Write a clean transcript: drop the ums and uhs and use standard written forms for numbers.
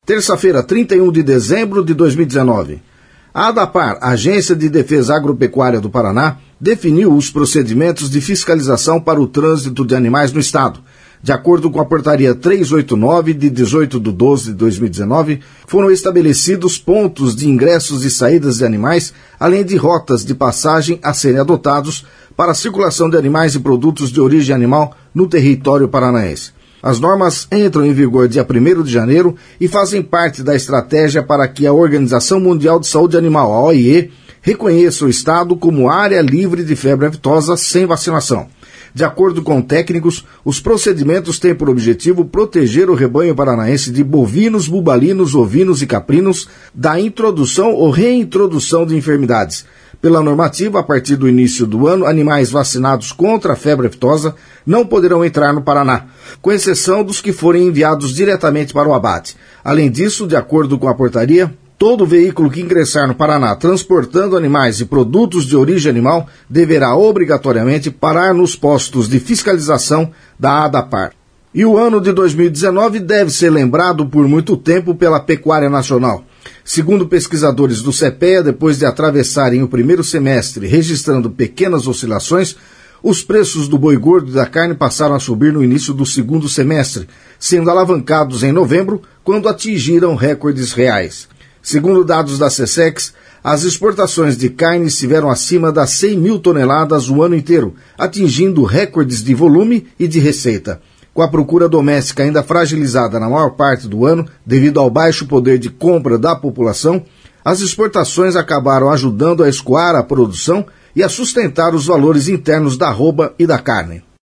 Terça-feira, 31 de dezembro de 2019. A ADAPAR, Agência de Defesa Agropecuária do Paraná, definiu os procedimentos de fiscalização para o trânsito de animais no estado. De acordo com a portaria 389, de 18/12 de 2019, foram estabelecidos pontos de ingressos e saídas de animais, além de rotas de passagem a serem adotados para a circulação de animais e produtos de origem animal no território paranaense. As normas entram em vigor dia 1º de janeiro e fazem parte da estratégia para que a Organização Mundial de Saúde Animal, a OIE, reconheça o estado como área livre de febre aftosa sem vacinação. De acordo com técnicos, os procedimentos têm por objetivo proteger o rebanho paranaense de bovinos, bubalinos, ovinos e caprinos da introdução ou reintrodução de enfermidades. Pela normativa, a partir do início do ano, animais vacinados contra a febre aftosa não poderão entrar no Paraná, com exceção dos que forem enviados diretamente para o abate. Além disso, de acordo com a portaria, todo veículo que ingressar no Paraná transportando animais e produtos de origem animal deverá obrigatoriamente parar nos postos de fiscalização da ADAPAR. E o ano de 2019 deve ser lembrado por muito tempo pela pecuária nacional. Segundo pesquisadores do CEPEA, depois de atravessarem o primeiro semestre registrando pequenas oscilações, os preços do boi gordo e da carne passaram a subir no início do segundo semestre, sendo alavancados em novembro, quando atingiram recordes reais. Segundo dados da SECEX, as exportações de carne estiveram acima das 100 mil toneladas o ano inteiro, atingindo recordes de volume e de receita. Com a procura doméstica ainda fragilizada na maior parte do ano, devido ao baixo poder de compra da população, as exportações acabaram ajudando a escoar a produção e a sustentar os valores internos da arroba e da carne.